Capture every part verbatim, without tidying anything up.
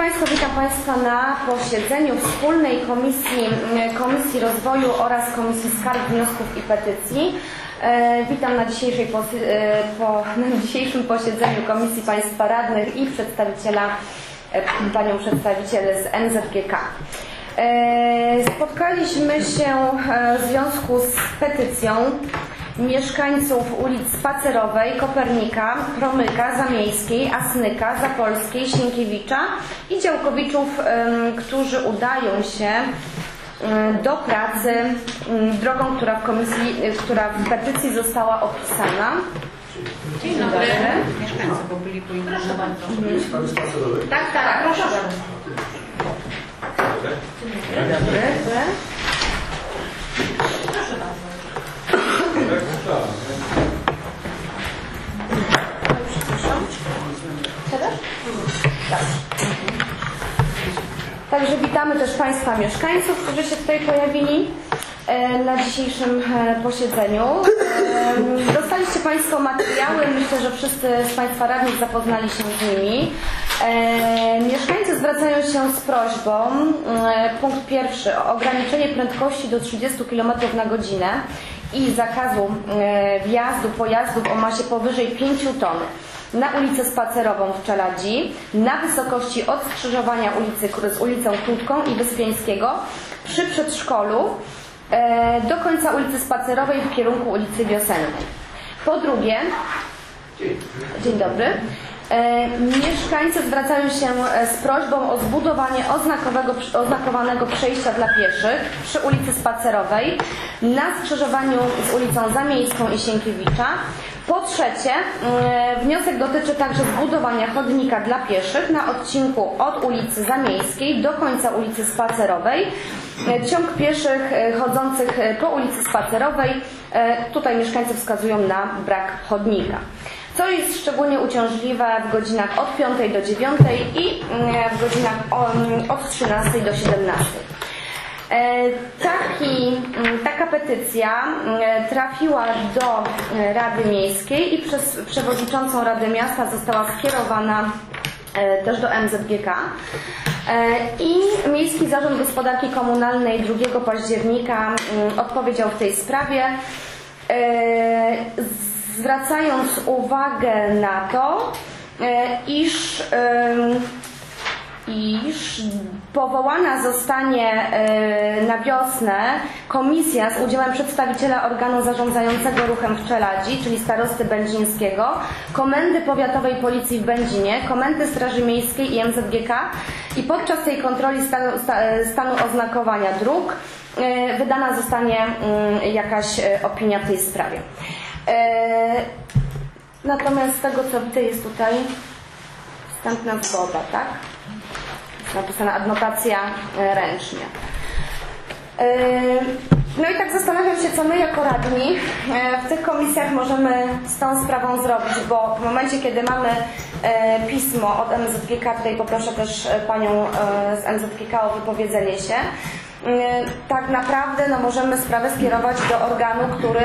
Państwa, witam Państwa na posiedzeniu Wspólnej Komisji, Komisji Rozwoju oraz Komisji Skarg, Wniosków i Petycji. Witam na, dzisiejszej, po, na dzisiejszym posiedzeniu Komisji Państwa Radnych i przedstawiciela, Panią przedstawiciel z N Z G K. Spotkaliśmy się w związku z petycją mieszkańców ulic Spacerowej, Kopernika, Promyka, Zamiejskiej, Asnyka, Zapolskiej, Sienkiewicza i Działkowiczów, którzy udają się do pracy drogą, która w komisji, która w petycji została opisana. Dzień dobry. Mieszkańcy, bo byli poinformowani. Mhm. Tak, tak, proszę bardzo. Dzień dobry. Proszę bardzo. Także witamy też Państwa mieszkańców, którzy się tutaj pojawili na dzisiejszym posiedzeniu. Dostaliście Państwo materiały, myślę, że wszyscy z Państwa radnych zapoznali się z nimi. Mieszkańcy zwracają się z prośbą, punkt pierwszy, o ograniczenie prędkości do trzydziestu kilometrów na godzinę i zakazu wjazdu pojazdów o masie powyżej pięciu ton na ulicę Spacerową w Czeladzi, na wysokości od skrzyżowania ulicy z ulicą Krótką i Wyspiańskiego przy przedszkolu do końca ulicy Spacerowej w kierunku ulicy Wiosennej. Po drugie, dzień dobry, mieszkańcy zwracają się z prośbą o zbudowanie oznakowego, oznakowanego przejścia dla pieszych przy ulicy Spacerowej na skrzyżowaniu z ulicą Zamiejską i Sienkiewicza. Po trzecie, wniosek dotyczy także zbudowania chodnika dla pieszych na odcinku od ulicy Zamiejskiej do końca ulicy Spacerowej. Ciąg pieszych chodzących po ulicy Spacerowej, tutaj mieszkańcy wskazują na brak chodnika, co jest szczególnie uciążliwe w godzinach od piątej do dziewiątej i w godzinach od trzynastej do siedemnastej. Taki, taka petycja trafiła do Rady Miejskiej i przez przewodniczącą Rady Miasta została skierowana też do M Z G K. I Miejski Zarząd Gospodarki Komunalnej drugiego października odpowiedział w tej sprawie, zwracając uwagę na to, iż, iż powołana zostanie na wiosnę komisja z udziałem przedstawiciela organu zarządzającego ruchem w Czeladzi, czyli starosty będzińskiego, Komendy Powiatowej Policji w Będzinie, Komendy Straży Miejskiej i M Z G K, i podczas tej kontroli stanu, stanu oznakowania dróg wydana zostanie jakaś opinia w tej sprawie. Natomiast z tego, co widzę, jest tutaj wstępna zgoda, tak? Jest napisana adnotacja ręcznie. No i tak zastanawiam się, co my jako radni w tych komisjach możemy z tą sprawą zrobić, bo w momencie, kiedy mamy pismo od M Z G K, tutaj poproszę też Panią z M Z G K o wypowiedzenie się, tak naprawdę no, możemy sprawę skierować do organu, który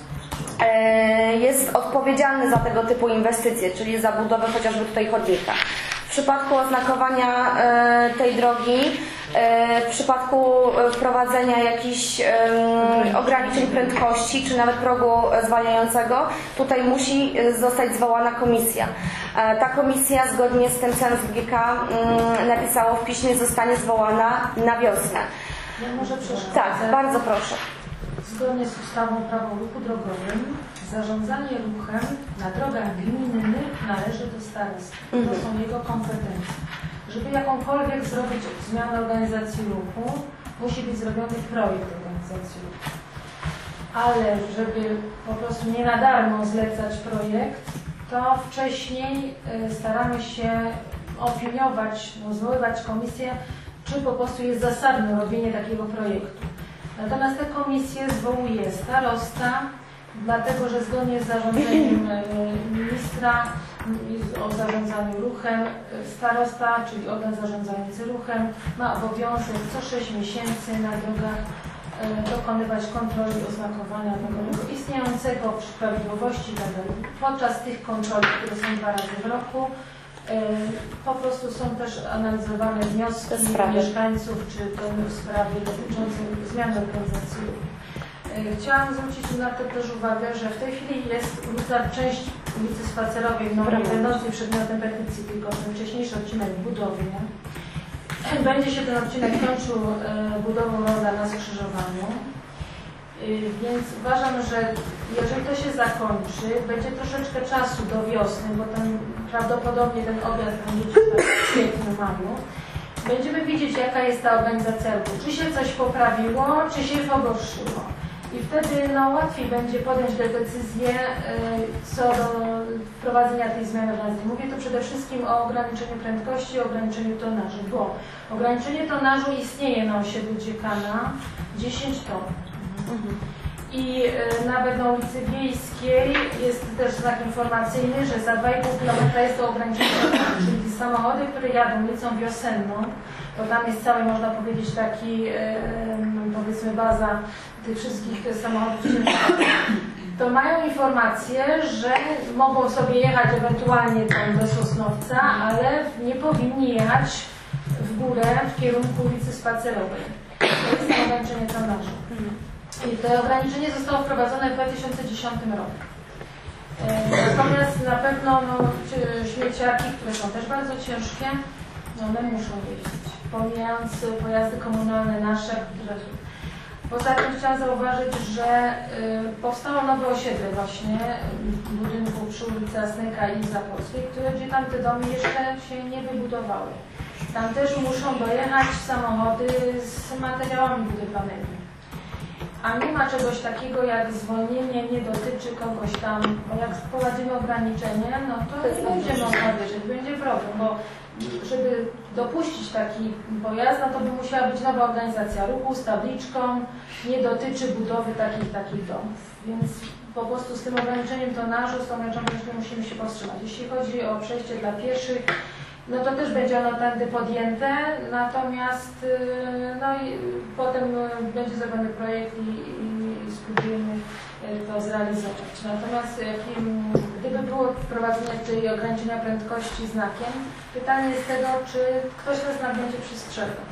jest odpowiedzialny za tego typu inwestycje, czyli za budowę chociażby tutaj chodnika. W przypadku oznakowania tej drogi, w przypadku wprowadzenia jakichś ograniczeń prędkości, czy nawet progu zwalniającego, tutaj musi zostać zwołana komisja. Ta komisja, zgodnie z tym, co M Z G K napisało w piśmie, zostanie zwołana na wiosnę. Ja może przeszkadzę. Tak, bardzo proszę. Zgodnie z ustawą o prawo o ruchu drogowym zarządzanie ruchem na drogach gminnych należy do starosty. To są jego kompetencje. Żeby jakąkolwiek zrobić zmianę organizacji ruchu, musi być zrobiony projekt organizacji ruchu. Ale żeby po prostu nie na darmo zlecać projekt, to wcześniej staramy się opiniować, zwoływać komisję, czy po prostu jest zasadne robienie takiego projektu. Natomiast tę komisję zwołuje starosta, dlatego że zgodnie z zarządzeniem ministra o zarządzaniu ruchem, starosta, czyli organ zarządzający ruchem, ma obowiązek co sześć miesięcy na drogach dokonywać kontroli oznakowania drogowego istniejącego, prawidłowości itd. Podczas tych kontroli, które są dwa razy w roku, Po prostu są też analizowane wnioski mieszkańców, czy to w sprawie dotyczącej zmiany organizacji ruchu. Chciałam zwrócić na to też uwagę, że w tej chwili jest ulica, część ulicy Spacerowej, no nie będącej przedmiotem petycji, tylko ten wcześniejszy odcinek w budowie. Będzie się ten odcinek kończył budową ronda na skrzyżowaniu. Więc uważam, że jeżeli to się zakończy, będzie troszeczkę czasu do wiosny, bo ten, prawdopodobnie ten objazd będzie w kwietniu, maju. Będziemy widzieć, jaka jest ta organizacja ruchu. Czy się coś poprawiło, czy się pogorszyło. I wtedy no, łatwiej będzie podjąć te decyzje co do wprowadzenia tej zmiany organizacji. Mówię tu przede wszystkim o ograniczeniu prędkości, o ograniczeniu tonażu, bo ograniczenie tonażu istnieje na osiedlu Dziekana dziesięć ton. Mhm. I y, nawet na ulicy Wiejskiej jest też znak informacyjny, że za dwa i pół kilometra jest to ograniczenie tonażu, czyli samochody, które jadą ulicą Wiosenną, bo tam jest cały, można powiedzieć, taki, y, powiedzmy, baza tych wszystkich samochodów ciężarnych, to mają informację, że mogą sobie jechać ewentualnie tam do Sosnowca, ale nie powinni jechać w górę w kierunku ulicy Spacerowej. To jest ograniczenie tonażu. I to ograniczenie zostało wprowadzone w dwa tysiące dziesiątym roku. Natomiast na pewno no, śmieciarki, które są też bardzo ciężkie, no, one muszą jeździć, pomijając pojazdy komunalne nasze, które... Poza tym chciałam zauważyć, że y, powstało nowe osiedle właśnie w budynku przy ulicy Asnyka i Zapolskiej, które, gdzie tam te domy jeszcze się nie wybudowały. Tam też muszą dojechać samochody z materiałami budowlanymi. A nie ma czegoś takiego jak zwolnienie nie dotyczy kogoś tam, bo jak wprowadzimy ograniczenie, no to nie będzie można wierzyć, będzie problem, bo żeby dopuścić taki pojazd, no to by musiała być nowa organizacja ruchu z tabliczką, nie dotyczy budowy takich takich domów. Więc po prostu z tym ograniczeniem tonażu, z tą ograniczeniem musimy się powstrzymać. Jeśli chodzi o przejście dla pieszych, no to też będzie ono tędy podjęte, natomiast no i potem będzie zrobiony projekt i, i spróbujemy to zrealizować. Natomiast jakim, gdyby było wprowadzenie tej ograniczenia prędkości znakiem, pytanie jest tego, czy ktoś nas nam będzie przestrzegał.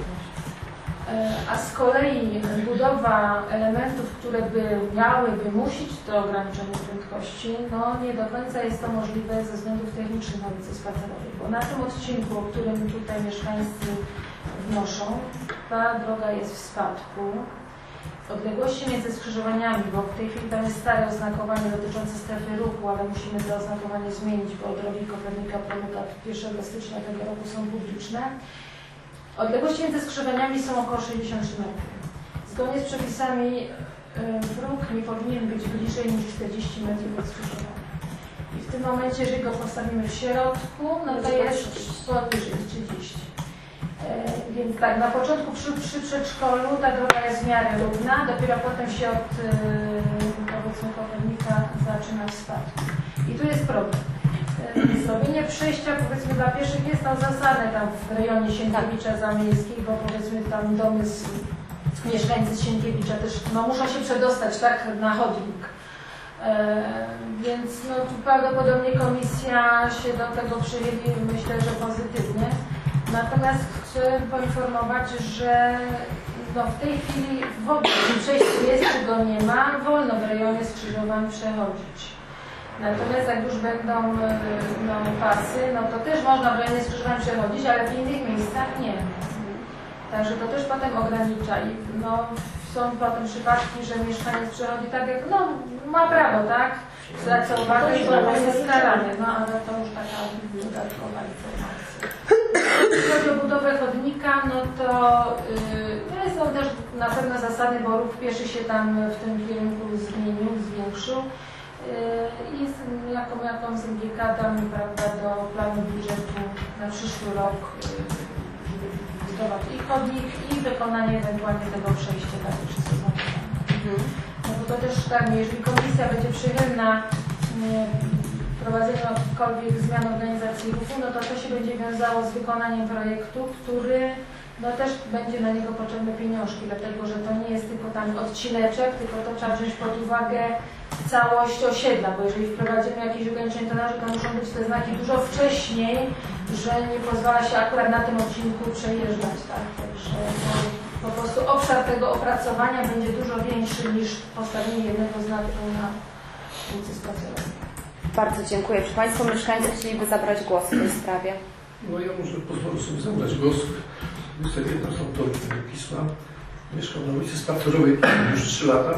A z kolei budowa elementów, które by miały wymusić to ograniczenie prędkości, no nie do końca jest to możliwe ze względów technicznych na ulicy Spacerowej, bo na tym odcinku, o którym tutaj mieszkańcy wnoszą, ta droga jest w spadku. Odległości między skrzyżowaniami, bo w tej chwili tam jest stare oznakowanie dotyczące strefy ruchu, ale musimy to oznakowanie zmienić, bo drogi Kopernika Promyka pierwszego stycznia tego roku są publiczne. Odległości między skrzyżowaniami są około sześćdziesiąt trzy metrów. Zgodnie z przepisami próg nie powinien być bliżej niż czterdzieści metrów od skrzyżowania. I w tym momencie, jeżeli go postawimy w środku, no to jest poniżej trzydzieści. Więc tak, na początku przy, przy przedszkolu ta droga jest w miarę równa, dopiero potem się od powiedzmy Kopernika zaczyna w spadku. I tu jest problem. Zrobienie przejścia powiedzmy dla pieszych jest tam zasadne tam w rejonie Sienkiewicza Zamiejskiej, bo powiedzmy tam domy z mieszkańcy z Sienkiewicza też no, muszą się przedostać tak na chodnik. E, więc no, tu prawdopodobnie komisja się do tego przyjęli, myślę, że pozytywnie. Natomiast chcę poinformować, że no, w tej chwili w ogóle przejście jest, czy go nie ma, wolno w rejonie skrzyżowań przechodzić. Natomiast jak już będą no, pasy, no to też można w rejonie skrzyżowań przechodzić, ale w innych miejscach nie. Także to też potem ogranicza i no, są potem przypadki, że mieszkaniec przechodzi tak jak, no ma prawo, tak? Zwraca uwagę i potem jest karany, no ale to już taka dodatkowa informacja. Jeśli chodzi o budowę chodnika, no to yy, jest on też na pewno zasady, bo ruch pieszy się tam w tym kierunku zmienił, zwiększył. I z jaką, jaką z M G K damy, prawda, do planu budżetu na przyszły rok, żeby budować i chodnik, i wykonanie ewentualnie tego przejścia dla tych wszystkich. Mhm. No bo to też tak, jeżeli komisja będzie przychylna wprowadzeniu jakichkolwiek zmian organizacji ruchu, no to to się będzie wiązało z wykonaniem projektu, który no też będzie na niego potrzebne pieniążki, dlatego że to nie jest tylko tam odcineczek, tylko to trzeba wziąć pod uwagę całość osiedla, bo jeżeli wprowadzimy jakieś ograniczenie tonażu, to muszą być te znaki dużo wcześniej, że nie pozwala się akurat na tym odcinku przejeżdżać, tak? Także no, po prostu obszar tego opracowania będzie dużo większy niż postawienie jednego znaku na ulicy Spacerowej. Bardzo dziękuję. Czy Państwo mieszkańcy chcieliby zabrać głos w tej sprawie? No ja może pozwolę sobie zabrać głos. Jestem jedną z autorów tego pisma. Mieszkam na ulicy Spacerowej już trzy lata.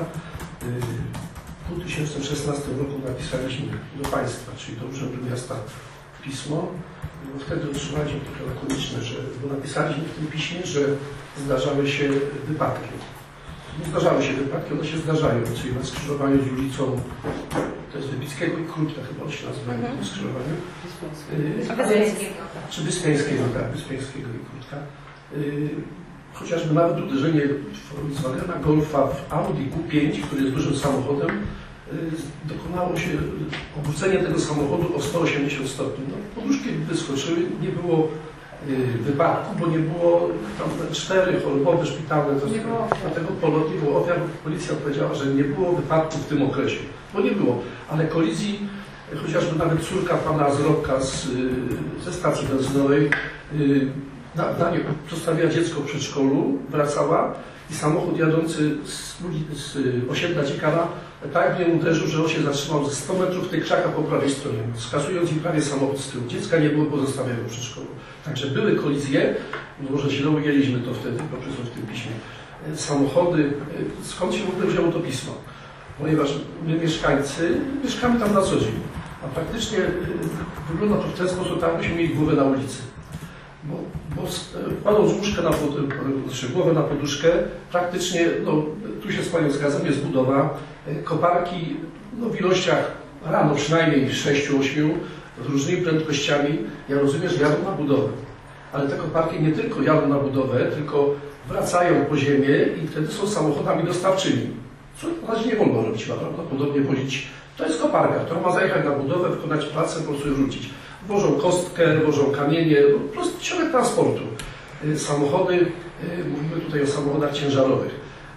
W dwa tysiące szesnastym roku napisaliśmy do Państwa, czyli do Urzędu Miasta, pismo. No wtedy otrzymaliśmy takie lakoniczne, że bo napisaliśmy w tym piśmie, że zdarzały się wypadki. Nie zdarzały się wypadki, one się zdarzają, czyli na skrzyżowaniu z ulicą, to jest Wybickiego i Krótka, chyba on się nazywa mm -hmm. skrzyżowaniu. Wyspiańskiego. Czy Wyspiańskiego, tak, Wyspiańskiego i Krótka. Yy, chociażby nawet uderzenie Volkswagena Golfa w Audi Q pięć, który jest dużym samochodem, yy, dokonało się obrócenie tego samochodu o sto osiemdziesiąt stopni. No, poduszki wyskoczyły, nie było yy, wypadku, bo nie było tam cztery chorobowe, szpitalne, to, dlatego polo, nie było ofiar. Policja powiedziała, że nie było wypadku w tym okresie, bo nie było, ale kolizji, chociażby nawet córka pana Zrobka z, ze stacji benzynowej na, na nie zostawiła dziecko w przedszkolu, wracała i samochód jadący z, z osiedla Ciekawa tak mnie uderzył, że on się zatrzymał ze sto metrów w tej krzakach po prawej stronie, skasując im prawie samochód z tyłu. Dziecka nie było, bo zostawiają w przedszkolu. Także były kolizje, może źle ujęliśmy to wtedy, poprzez w tym piśmie. Samochody, skąd się w ogóle wzięło to pismo? Ponieważ my mieszkańcy mieszkamy tam na co dzień, a praktycznie wygląda to w ten sposób, tak byśmy mieli głowę na ulicy. Bo, bo kładąc łóżkę na pod, czy głowę na poduszkę, praktycznie, no, tu się z Panią zgadzam, jest budowa, koparki no, w ilościach rano przynajmniej sześciu ośmiu z różnymi prędkościami. Ja rozumiem, że jadą na budowę, ale te koparki nie tylko jadą na budowę, tylko wracają po ziemię i wtedy są samochodami dostawczymi. Co na razie nie wolno robić, ma prawdopodobnie wozić. To jest koparka, która ma zajechać na budowę, wykonać pracę, po prostu rzucić. Wożą kostkę, wożą kamienie, po prostu środek transportu. Samochody, mówimy tutaj o samochodach ciężarowych.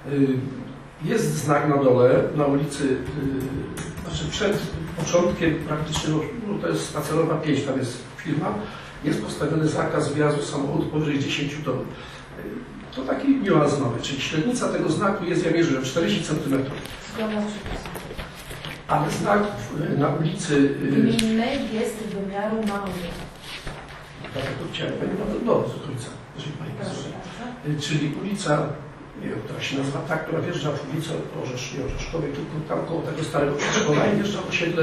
Jest znak na dole, na ulicy, znaczy przed początkiem praktycznie, no to jest Spacerowa pięć, tam jest firma, jest postawiony zakaz wjazdu samochodu powyżej dziesięciu ton. To taki niuans mamy, czyli średnica tego znaku jest, ja mierzyłem, czterdzieści centymetrów. Ale znak na ulicy gminnej jest wymiaru małego. Tak, to chciałem Pani bardzo dobrze z ulica, jeżeli Pani pozwoli. Czyli ulica, nie wiem, która się nazywa tak, która wjeżdża w ulicę Orzesz, nie Orzeszkowej, tylko tam koło tego starego przedszkola i wjeżdża w osiedle.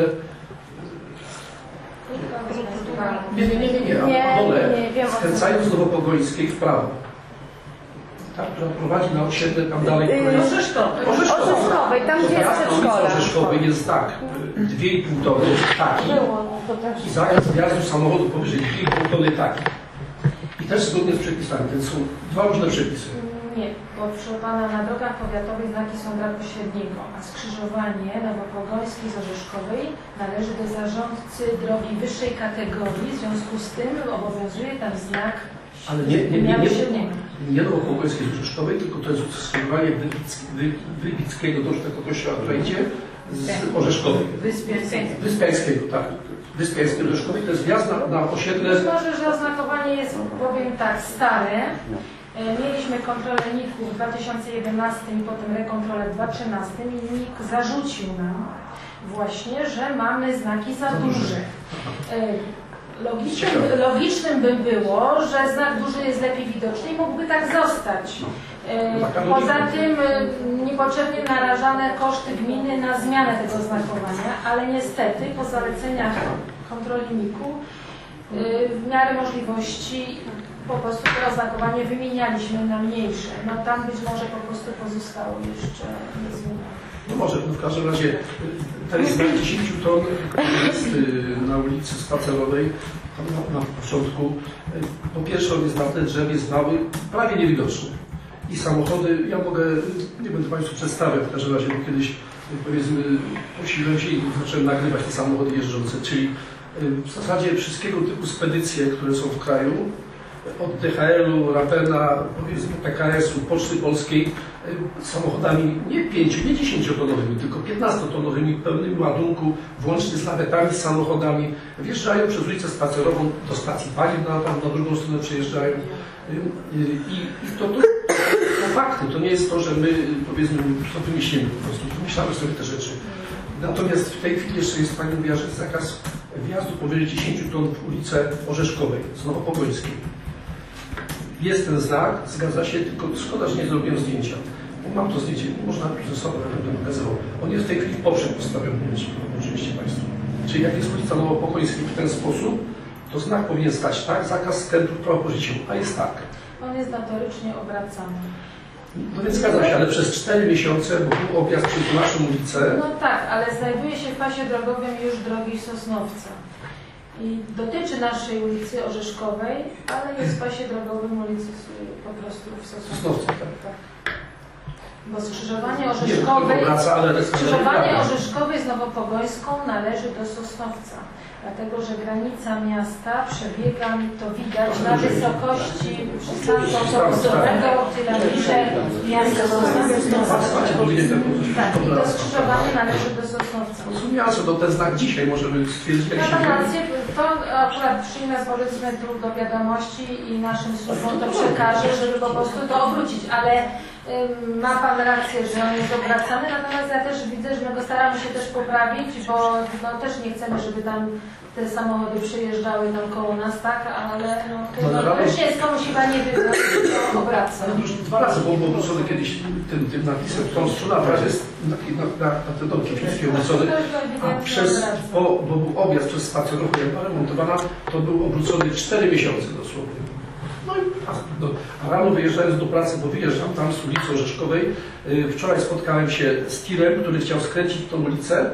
Nie, nie, nie, nie, nie, a na dole, skręcając do Nowopogońskiej w prawo. Ta, która prowadzi na osiedle tam dalej, która jest Orzeszkowej. Orzeszkowej, tam gdzie jest przedszkole. Orzeszkowej jest tak, dwie i pół tony taki i zakaz wjazdu samochodu powyżej dwie i pół tony taki. I też zgodnie z przepisami, to są dwa różne przepisy. Nie, bo proszę Pana, na drogach powiatowych znaki są dla pośredniego, a skrzyżowanie Nowopogońskiej z Orzeszkowej należy do zarządcy drogi wyższej kategorii, w związku z tym obowiązuje tam znak. Ale nie, nie, nie, nie, nie Nowopogońskiej z Orzeszkowej, tylko to jest skrzyżowanie Wybickiego, to już tego kościoła, które idzie z Orzeszkowej. Wyspiańskiego. Wyspiańskiego, tak. Wyspiańskiego, Orzeszkowej, to jest wjazd na, na osiedle. Być może, że oznakowanie jest, powiem tak, stare. Mieliśmy kontrolę N I K-u w dwa tysiące jedenastym i potem rekontrolę w dwa tysiące trzynastym i N I K zarzucił nam właśnie, że mamy znaki za duże. Logicznym, logicznym by było, że znak duży jest lepiej widoczny i mógłby tak zostać. Poza tym niepotrzebnie narażane koszty gminy na zmianę tego znakowania, ale niestety po zaleceniach kontroli N I K-u w miarę możliwości po prostu to oznakowanie wymienialiśmy na mniejsze. No tam być może po prostu pozostało jeszcze niezmienione. No może, no w każdym razie ten znak dziesięć ton jest na ulicy Spacerowej, tam na, na początku. Po pierwsze on jest na tle drzew, jest mały, prawie niewidoczny. I samochody, ja mogę, nie będę Państwu przedstawiał w każdym razie, bo kiedyś powiedzmy posiłem się i zacząłem nagrywać te samochody jeżdżące, czyli w zasadzie wszystkiego typu spedycje, które są w kraju, od D H L-u, Rapena, powiedzmy P K S-u, Poczty Polskiej samochodami nie pięciu, nie dziesięciotonowymi, tylko piętnastotonowymi, pełnymi ładunku, włącznie z lawetami, z samochodami. Wjeżdżają przez ulicę Spacerową do stacji paliw, na, tam na drugą stronę przejeżdżają. I, i to, to, to fakty, to nie jest to, że my powiedzmy to wymyślimy, po prostu wymyślamy sobie te rzeczy. Natomiast w tej chwili jeszcze jest, Pani mówiła, że jest zakaz wjazdu powyżej dziesięciu ton w ulicę Orzeszkowej, z Nowopogońskiej. Jest ten znak, zgadza się, tylko szkoda, że nie zrobiłem zdjęcia. Bo mam to zdjęcie, można ze sobą, będę pokazywał. On jest w tej chwili w poprzek postawiony, oczywiście Państwo. Czyli jak jest ulica Nowopogońskiej w ten sposób, to znak powinien stać tak, zakaz skrętu w prawo po życiu, a jest tak. On jest notorycznie obracany. No więc zgadza się, ale przez cztery miesiące, bo był objazd przez naszą ulicę. No tak, ale znajduje się w pasie drogowym już drogi Sosnowca. I dotyczy naszej ulicy Orzeszkowej, ale jest w pasie drogowym ulicy po prostu w Sosnowcu. Sosnowcu, tak. Tak. Bo skrzyżowanie Nie, Orzeszkowej, to wraca, ale skrzyżowanie Orzeszkowej z Nowopogońską należy do Sosnowca. Dlatego, że granica miasta przebiega, to widać na wysokości przystanku autobusowego, tyle bliżej miasta Sosnowca. Tak, i to skrzyżowanie należy do Sosnowca. Rozumiałem, że to ten znak dzisiaj możemy stwierdzić, jak Ma się Pan rację, to akurat przyjmę powiedzmy tu do wiadomości i naszym służbom to przekażę, żeby po prostu to obrócić, ale ym, ma Pan rację, że on jest obracany, natomiast ja też widzę, że my go staramy się też poprawić, bo no, też nie chcemy, żeby tam te samochody przyjeżdżały tam koło nas, tak, ale no, to No, no, też nie jest komuś chyba nie wygodne, to obraca. No już dwa razy było obrócone kiedyś tym, tym napisem w tą stronę, a teraz jest na, na, na, na te domki wszystkie obrócone, a przez, bo, bo był objazd przez spacerową, jak była remontowana, to był obrócony cztery miesiące dosłownie. No i a, no, a rano wyjeżdżając do pracy, bo wyjeżdżam tam z ulicy Orzeszkowej, yy, wczoraj spotkałem się z tirem, który chciał skręcić w tą ulicę,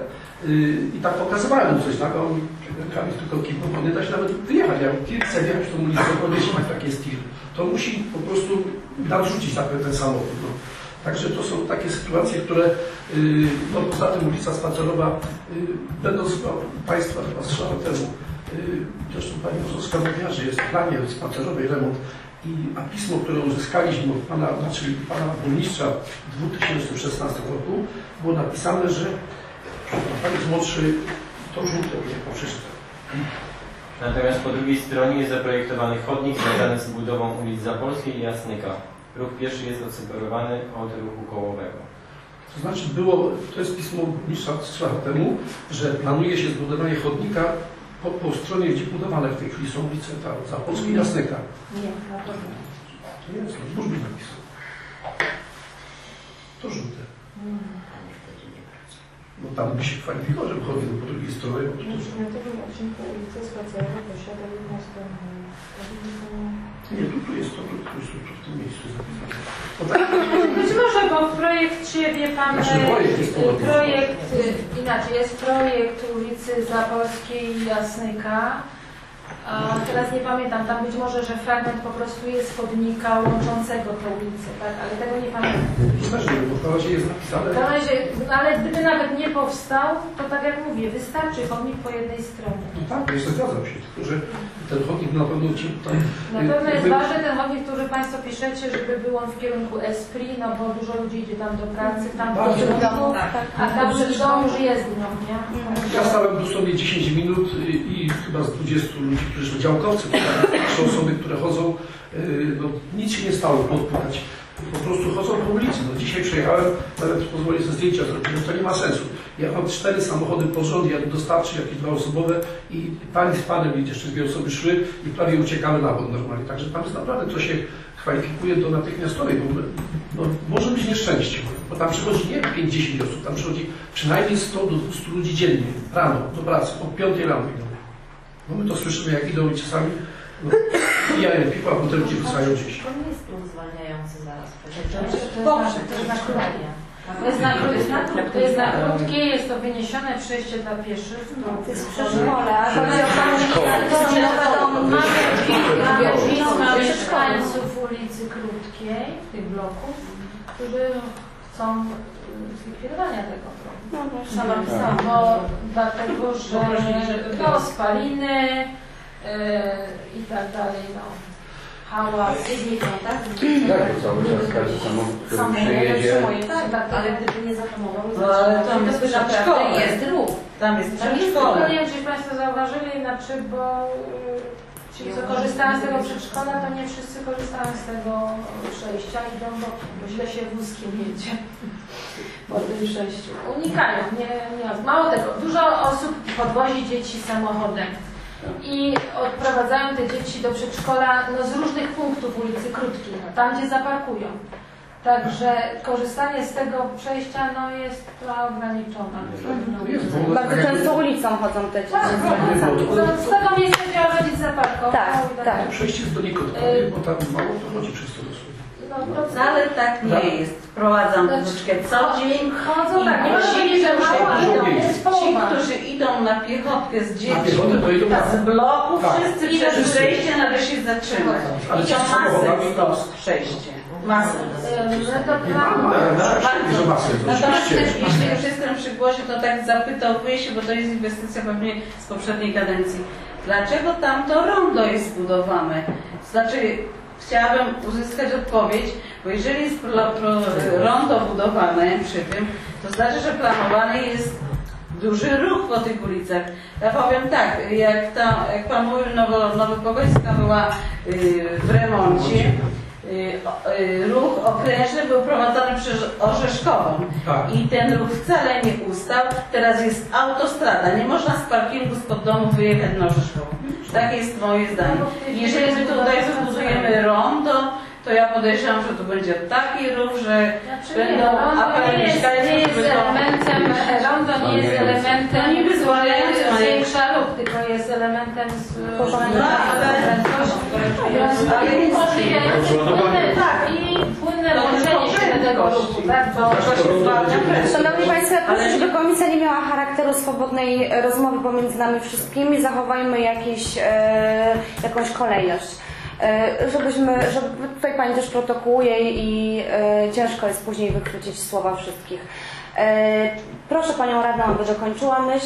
i tak pokazywałem mu coś, tak? On rękami tylko kiwał, bo nie da się nawet wyjechać. Ja tir chce wjechać w tą ulicę, powiedzieć, jak takie jest tir. To musi po prostu nadrzucić tak, ten samochód. No. Także to są takie sytuacje, które, yy, no poza tym ulica Spacerowa, yy, będąc no, Państwa chyba trzy lata temu, yy, zresztą Pani Wozowska mówiła, że jest w planie spacerowej remont, i, a pismo, które uzyskaliśmy od Pana, znaczy Pana Burmistrza w dwa tysiące szesnastym roku, było napisane, że Pan jest młodszy, to żółte, jak przeczytam. Natomiast po drugiej stronie jest zaprojektowany chodnik związany z budową ulic Zapolskiej i Jasnyka. Ruch pieszy jest odseparowany od ruchu kołowego. To znaczy było, to jest pismo burmistrza trzy lata temu, że planuje się zbudowanie chodnika po, po stronie, gdzie budowane w tej chwili są ulice Zapolskiej i Jasnyka. Nie, na pewno. To nie jest, to burmistrz napisał. To żółte. No tam by się kwalifikował, żeby chodził po drugiej stronie. Bo to też... Internetowym odcinku ulica Spacerowa posiada jedną stronę. Nie, tu, tu jest to, tu, tu jest to, tu w tym miejscu zapisane. Tak. Być może, bo w projekcie, wie Pan, Znaczy, projekt jest podobny. projekt, inaczej, jest projekt ulicy Zapolskiej i Jasnyka. A teraz nie pamiętam, tam być może, że fragment po prostu jest chodnika łączącego tę ulicę, tak? Ale tego nie pamiętam. Też nie, bo w razie jest napisane. W razie, ale gdyby nawet nie powstał, to tak jak mówię, wystarczy chodnik po jednej stronie. No tak, jeszcze zgadzam się, tylko że ten chodnik na pewno ci tam... Na pewno jest ważny ten chodnik, który Państwo piszecie, żeby był on w kierunku Esprit, no bo dużo ludzi idzie tam do pracy, tam do domu, a tam przed domu już jezdnią, nie? Ja stałem dosłownie dziesięć minut i, i chyba z dwudziestu ludzi, którzy są działkowcy, są osoby, które chodzą, no nic się nie stało podpytać. Po prostu chodzą po ulicy. No, dzisiaj przejechałem, nawet pozwolę sobie zdjęcia zrobić, no to nie ma sensu. Ja mam cztery samochody pod rząd, jak dostarczy jakieś dwa osobowe i pani z panem i jeszcze dwie osoby szły i prawie uciekały na wód normalnie. Także tam jest naprawdę to się kwalifikuje do natychmiastowej, bo no, może być nieszczęście, bo tam przychodzi nie pięć dziesięć osób, tam przychodzi przynajmniej sto do dwustu ludzi dziennie, rano, do pracy, od piątej rano idą. No my to słyszymy, jak idą i czasami no, pijają piwa, a potem ludzie wracają gdzieś. To nie jest punkt zwalniający zaraz. Dobrze, to jest na krótkie. To jest na krótkie, to jest na krótkie, jest to wyniesione przejście dla pieszych. To jest przedszkole, a chodzi o komunikacyjną. Mamy pisma mieszkańców ulicy Krótkiej, tych bloków, którzy chcą zlikwidowania tego bloku. Sama pisałam, bo dlatego, że no, spaliny yy, i tak dalej. No. hałas, jeźdźnicą, tak? Tak, to cały czas każdy samochód, który Są przyjedzie. tak, tak, ale gdyby nie zatamował, No ale tam jest naprawdę szkoła. jest ruch. Tam jest Tam jest przedszkole. tylko, nie wiem, czy Państwo zauważyli, znaczy, bo y, ci, co korzystają z tego przedszkola, to nie wszyscy korzystają z tego przejścia i idą bokiem, bo źle się wózkiem jedzie po tym przejściu. Unikają, nie, nie. Mało tego, dużo osób podwozi dzieci samochodem i odprowadzają te dzieci do przedszkola no, z różnych punktów ulicy Krótkiej, no, tam gdzie zaparkują. Także korzystanie z tego przejścia no, jest trochę ograniczone. Jest w ogóle Bardzo tak jak- często ulicą chodzą te dzieci. Tak, z z tego miejsca gdzie rodzic zaparkował. Tak, i tak. Przejście jest do Nikotkowej, bo tam mało to chodzi przez to dosłownie. No, to Wcale tak nie jest. Wprowadzam wózeczkę co dzień. chodzą tak, nie I można ci, powiedzieć, że którzy- mało, ale to jest Ci, połowa. którzy idą na piechotkę z Na dziećmi, piechotę to idą z bloku, Tak. wszyscy I przed wszyscy. przejściem należy się zatrzymać. Ale I ci to z samochodami masę to- to przejście. Masę. Ym, no to Nie tak, ma, na, na razie, że masy, to Natomiast też, oczywiście. jeśli już jestem przy głosie, to tak zapytałbym się, bo to jest inwestycja pewnie z poprzedniej kadencji. Dlaczego tam to rondo jest zbudowane? Znaczy, chciałabym uzyskać odpowiedź, bo jeżeli jest pro, pro, rondo budowane przy tym, to znaczy, że planowany jest duży ruch po tych ulicach. Ja powiem tak, jak, tam, jak Pan mówił, Nowo, Nowopogońska była y, w remoncie, y, o- y, ruch okrężny był prowadzony przez Orzeszkową Tak. i ten ruch wcale nie ustał. Teraz jest autostrada, nie można z parkingu spod domu wyjechać na Orzeszkową. Tak jest moje zdanie. Jeżeli my tutaj wybudujemy rondo, to ja podejrzewam, że to będzie taki ruch, że Znaczy, będą nie, rondo apele nie jest, nie mieszkańców, jest żeby to... elementem, rondo nie jest nie. elementem, No niby zwalniający, który ale- zwiększa ruch, tylko jest elementem z No, ale- ale umożliwiający płynne, tak, i płynne To łączenie się tylko tego ruchu, tak, bo To się zwalnia presję. Szanowni Państwo, ja proszę, Ale- żeby komisja nie miała charakteru swobodnej rozmowy pomiędzy nami wszystkimi, zachowajmy jakieś, e, jakąś kolejność. E, żebyśmy, żeby tutaj Pani też protokołuje i e, ciężko jest później wykrócić słowa wszystkich. E, proszę Panią Radną, aby dokończyła myśl.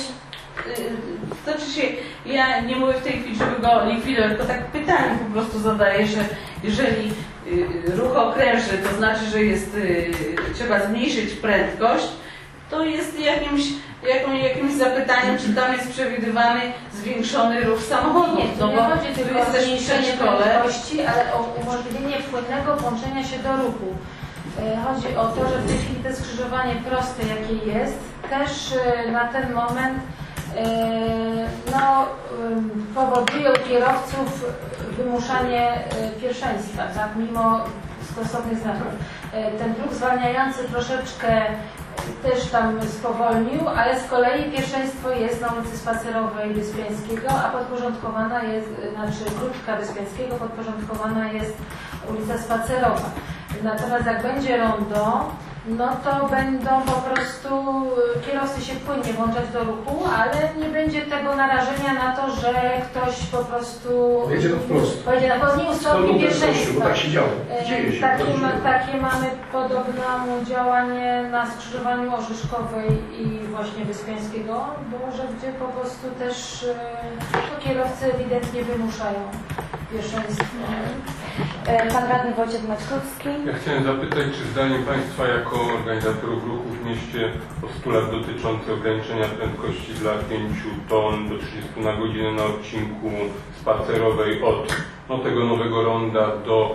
To znaczy się, ja nie mówię w tej chwili, żeby go likwidować, tylko tak pytanie po prostu zadaję, że jeżeli y, ruch okrężny, to znaczy, że jest, y, trzeba zmniejszyć prędkość, to jest jakimś, jaką, jakimś zapytaniem, czy tam jest przewidywany zwiększony ruch samochodów. nie, No to nie bo chodzi tu tylko o jest też zmniejszenie przedszkole. prędkości, ale o umożliwienie płynnego włączenia się do ruchu. E, Chodzi o to, że w tej chwili to skrzyżowanie proste, jakie jest, też e, na ten moment e, no, ym, powoduje u kierowców wymuszanie e, pierwszeństwa, tak, mimo stosownych znaków. E, Ten próg zwalniający troszeczkę też tam spowolnił, ale z kolei pierwszeństwo jest na ulicy Spacerowej Wyspiańskiego, a podporządkowana jest, znaczy Krótka Wyspiańskiego, podporządkowana jest ulica Spacerowa. Natomiast jak będzie rondo, no to będą po prostu kierowcy się płynnie włączać do ruchu, ale nie będzie tego narażenia na to, że ktoś po prostu Jedzie na wprost. pojedzie na wprost, nie To ustąpi lubię pierwszeństwa. bo tak się działo. E, Dzieje się. Takie, to się ma, dzieje. takie mamy podobne działanie na skrzyżowaniu Orzeszkowej i właśnie Wyspiańskiego, bo że gdzie po prostu też e, to kierowcy ewidentnie wymuszają pierwszeństwo. E, Pan Radny Wojciech Maćkowski. Ja chciałem zapytać, czy zdaniem Państwa jako organizatorów ruchu w mieście postulat dotyczący ograniczenia prędkości dla pięciu ton do trzydziestu na godzinę na odcinku spacerowej od no, tego nowego ronda do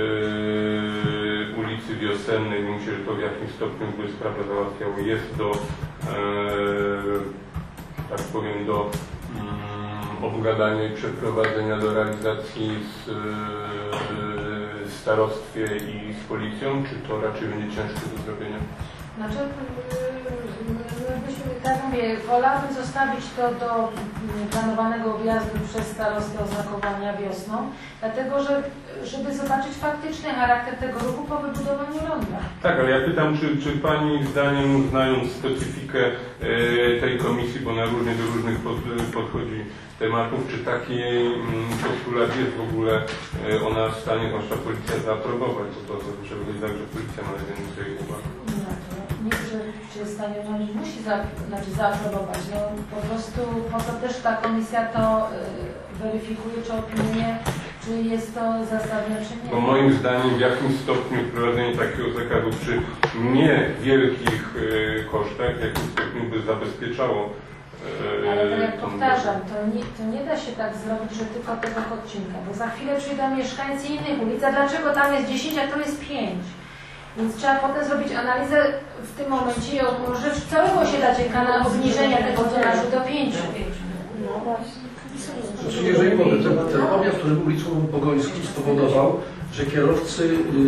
yy, ulicy Wiosennej, myślę, że to w jakimś stopniu by sprawę załatwiało, jest do, yy, tak powiem, do mm, obgadania i przeprowadzenia do realizacji z yy, starostwie i z policją, czy to raczej będzie ciężkie do zrobienia? Znaczy, yy, byśmy, tak mówię, wolałabym zostawić to do yy, planowanego objazdu przez starostę oznakowania wiosną, dlatego że żeby zobaczyć faktyczny charakter tego ruchu po wybudowaniu ronda. Tak, ale ja pytam, czy, czy Pani zdaniem, znając specyfikę e, tej komisji, bo na różnie do różnych pod, podchodzi tematów, czy taki mm, postulat jest w ogóle e, ona w stanie, zwłaszcza policja, zaaprobować, bo to zazwyczaj wychodzi tak, że policja ma więcej uwag. No, to nie, że czy jest w stanie, no, musi za, znaczy zaaprobować. No, po prostu po to też ta komisja to y, weryfikuje, czy opiniuje, czy Czy jest to zasadne, czy nie? Bo moim zdaniem w jakimś stopniu wprowadzenie takiego zakazu przy niewielkich y, kosztach w jakimś stopniu by zabezpieczało y, Ale tak jak tą powtarzam, to nie, to nie da się tak zrobić, że tylko tego odcinka, bo za chwilę przyjdą mieszkańcy innych ulic, a dlaczego tam jest dziesięć, a tu jest pięć? Więc trzeba potem zrobić analizę w tym momencie i może całego osiedla na obniżenia tego tonażu do pięciu. No właśnie. Znaczy, jeżeli mogę, ten, ten objazd, który ulicą Pogońską spowodował, że kierowcy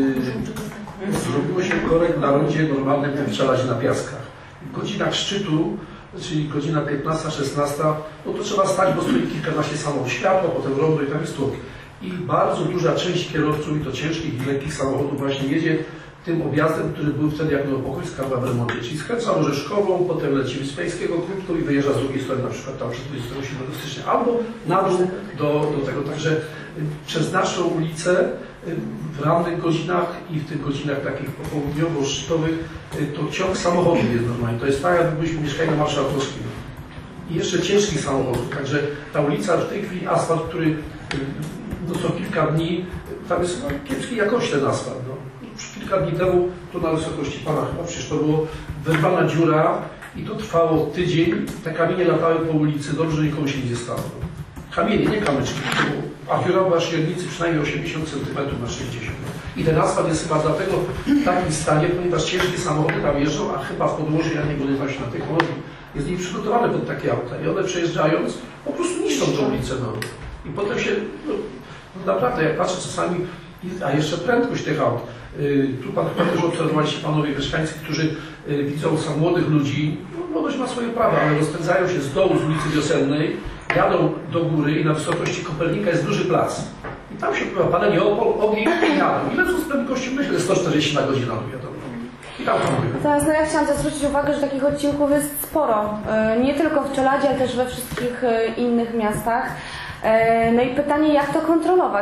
yy, zrobiło się korek na rondzie normalnym jak w Czelazie na Piaskach. W godzinach szczytu, czyli godzina piętnasta szesnasta, no to trzeba stać, bo stoi kilkanaście samochodów, światło, potem rondo i tam jest tłok. I bardzo duża część kierowców, i to ciężkich i lekkich samochodów właśnie jedzie tym objazdem, który był wtedy jak Nowopokońska była w remoncie, czyli skręca Orzeszkową, potem leci z Pańskiego krótko i wyjeżdża z drugiej strony, na przykład tam przez dwudziestego siódmego stycznia, albo na dół do, do tego. Także przez naszą ulicę w rannych godzinach i w tych godzinach takich popołudniowo-szczytowych to ciąg samochodów jest normalny. To jest tak, jakbyśmy mieszkali na Marszałkowskim. I jeszcze ciężkich samochodów. Także ta ulica w tej chwili asfalt, który no, co kilka dni, tam jest no, kiepskiej jakości ten asfalt. No. Kilka dni temu, tu na wysokości pana chyba, przecież to było wyrwana dziura i to trwało tydzień. Te kamienie latały po ulicy, dobrze, że nikomu się nie stało. Kamienie, nie kamyczki, a dziura była średnicy przynajmniej osiemdziesiąt centymetrów na sześćdziesiąt. I ten asfalt jest chyba dlatego w takim stanie, ponieważ ciężkie samochody tam jeżdżą, a chyba w podłożu, ja nie będę się na technologii, jest nie przygotowane pod takie auta. I one przejeżdżając, po prostu niszczą tą ulicę. No. I potem się, no, no naprawdę, jak patrzę czasami, a jeszcze prędkość tych aut. Tu pan chyba też obserwowaliście panowie mieszkańcy, którzy widzą sam młodych ludzi, no, młodość ma swoje prawa, ale rozpędzają się z dołu z ulicy Wiosennej, jadą do góry i na wysokości Kopernika jest duży plac. I tam się chyba palenie opol, ogień i jadą. Ile z prędkością myślę, sto czterdzieści na godzinę wiadomo. I tam hamują. Natomiast no ja chciałam zwrócić uwagę, że takich odcinków jest sporo. Nie tylko w Czeladzie, ale też we wszystkich innych miastach. No i pytanie, jak to kontrolować?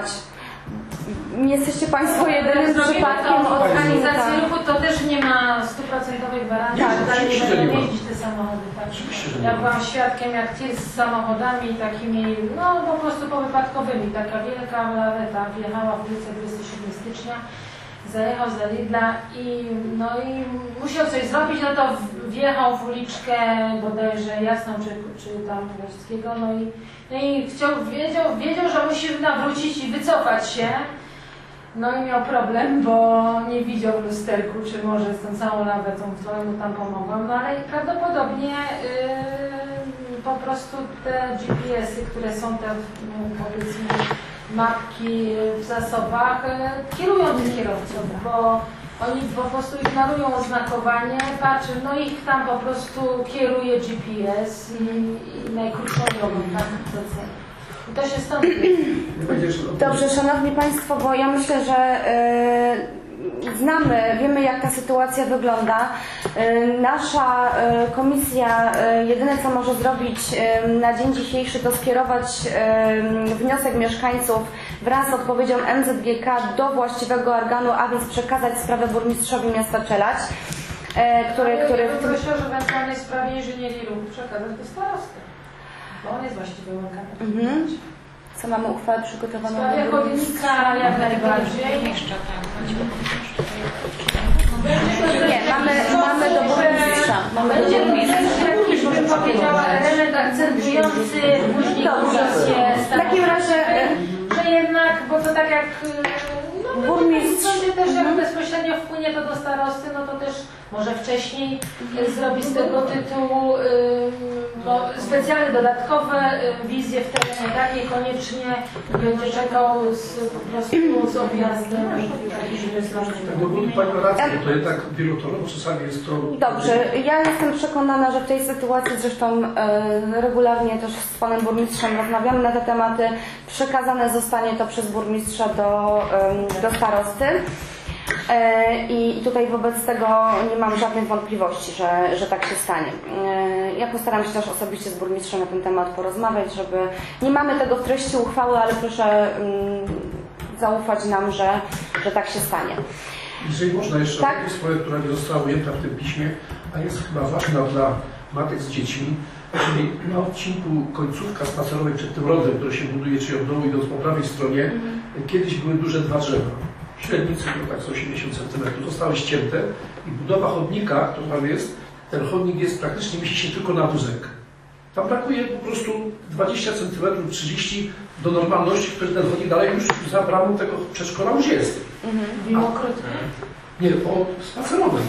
Jesteście Państwo jedynym przypadkiem organizacji tak. ruchu, to też nie ma stuprocentowej gwarancji, Tak, że dalej oczywiście, nie że nie będą ma. jeździć te samochody. Tak. Oczywiście, że nie Ja ma. byłam świadkiem, jak tir z samochodami takimi, no po prostu powypadkowymi. Taka wielka laweta wjechała w ulicę dwudziestego siódmego stycznia, zajechał za Lidla i no i musiał coś zrobić, no to wjechał w uliczkę bodajże Jasną czy, czy tam Wojskiego, no i, no i chciał, wiedział, wiedział, że musi nawrócić i wycofać się. No i miał problem, bo nie widział w lusterku, czy może z tą całą lawetą, którą mu tam pomogłam. No ale prawdopodobnie yy, po prostu te G P S y, które są te, no, powiedzmy, mapki w zasobach, yy, kierują tych kierowców, bo oni po prostu ignorują oznakowanie, patrzą, no ich tam po prostu kieruje G P S i, i najkrótszą drogą, tak? I to się stąd Dobrze, Szanowni Państwo, bo ja myślę, że y, znamy, wiemy jak ta sytuacja wygląda. Y, nasza y, komisja y, jedyne co może zrobić y, na dzień dzisiejszy to skierować y, wniosek mieszkańców wraz z odpowiedzią M Z G K do właściwego organu, a więc przekazać sprawę burmistrzowi miasta Czelać, y, który, który w tym... Proszę, że w ewentualnej sprawie inżynierii ruchu przekazać do starosty. Bo on jest właściwy organ. Mhm. Co mamy uchwałę przygotowaną? W sprawie chodnika jak najbardziej. Nie, mamy, mamy do burmistrza. Mamy do Będzie burmistrza. jakiś, bym powiedziała, element akcentujący później komisję. W takim razie Że jednak, bo to tak jak no, burmistrz będzie też jak bezpośrednio wpłynie to do starosty, no to też może wcześniej zrobi z tego tytułu y, no, specjalne, dodatkowe y, wizje w terenie, tak? Niekoniecznie będzie czekał z, po prostu z objazdem. Tak, no bo Pani ma rację, to jednak wielotorowo czasami jest to... Dobrze, ja jestem przekonana, że w tej sytuacji, zresztą e, regularnie też z panem burmistrzem rozmawiamy na te tematy, przekazane zostanie to przez burmistrza do, e, do starosty. I tutaj wobec tego nie mam żadnych wątpliwości, że, że tak się stanie. Ja postaram się też osobiście z burmistrzem na ten temat porozmawiać, żeby... Nie mamy tego w treści uchwały, ale proszę zaufać nam, że, że tak się stanie. Jeżeli można jeszcze Tak? o tej sprawie, która nie została ujęta w tym piśmie, a jest chyba ważna dla matek z dziećmi, Czyli na odcinku końcówka spacerowej przed tym rondem, które się buduje, czyli od dołu idąc po prawej stronie, Mhm. kiedyś były duże dwa drzewa. Średnicy to tak z osiemdziesiąt centymetrów, zostały ścięte i budowa chodnika, który tam jest, ten chodnik jest praktycznie mieści się tylko na wózek. Tam brakuje po prostu dwadzieścia centymetrów, trzydzieści do normalności, który ten chodnik dalej już za bramą tego przedszkola już jest. Mhm. Wielokrotnie. Nie, po spacerowym.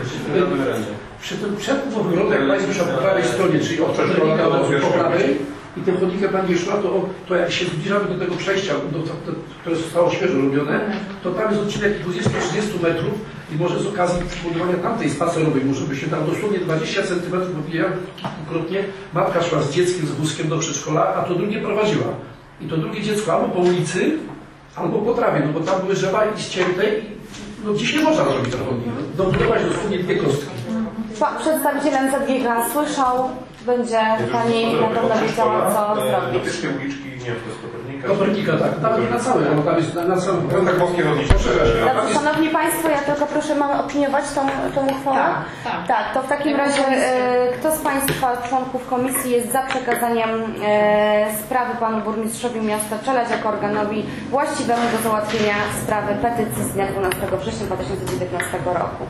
Przy tym przedpływowym rogu, jak Państwo szła po prawej stronie, czyli od chodnika po prawej i tym chodnikiem będzie szła, to, to jak się zbliżamy do tego przejścia, do, do, do, które zostało świeżo robione, to tam jest odcinek dwadzieścia do trzydziestu metrów i może z okazji budowania tamtej spacerowej, może by się tam dosłownie dwadzieścia centymetrów, bo widziałem kilkukrotnie, matka szła z dzieckiem, z wózkiem do przedszkola, a to drugie prowadziła. I to drugie dziecko albo po ulicy, albo po trawie, no bo tam były drzewa i ścięte i no dzisiaj można robić ten chodnik. Dobudować dosłownie dwie kostki. Pa- Przedstawiciel N Z G G słyszał, będzie Pani na pewno wiedziała, co zrobić. Dotyczne uliczki, nie wiem, to jest Kopernika. Kopernika, tak. Nawet na całe, no tam jest na, na całym... No tak wąskie chodnicze. Dobrze, Szanowni Państwo, ja tylko proszę, mamy opiniować tą, tą uchwałę? Tak, tak. Tak, to w takim razie e, kto z Państwa członków komisji jest za przekazaniem e, sprawy Panu Burmistrzowi Miasta Czeladź jako organowi właściwemu do załatwienia sprawy petycji z dnia dwunastego września dwa tysiące dziewiętnastego roku?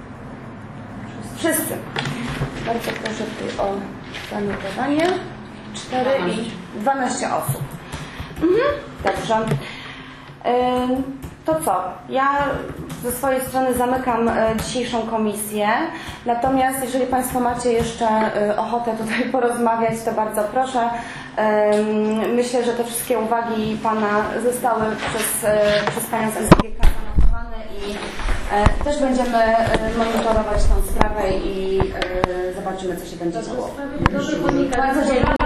Wszyscy. Bardzo proszę tutaj o zanotowanie. cztery i dwanaście osób. Mhm. Dobrze. Ym, To co? Ja ze swojej strony zamykam e, dzisiejszą komisję. Natomiast jeżeli Państwo macie jeszcze e, ochotę tutaj porozmawiać, to bardzo proszę. Ym, Myślę, że te wszystkie uwagi Pana zostały przez, e, przez Panią z N Z G K zanotowane i e, też będziemy e, monitorować tą sprawę i e, zobaczymy, co się będzie działo. Dobrze, Bardzo dziękuję.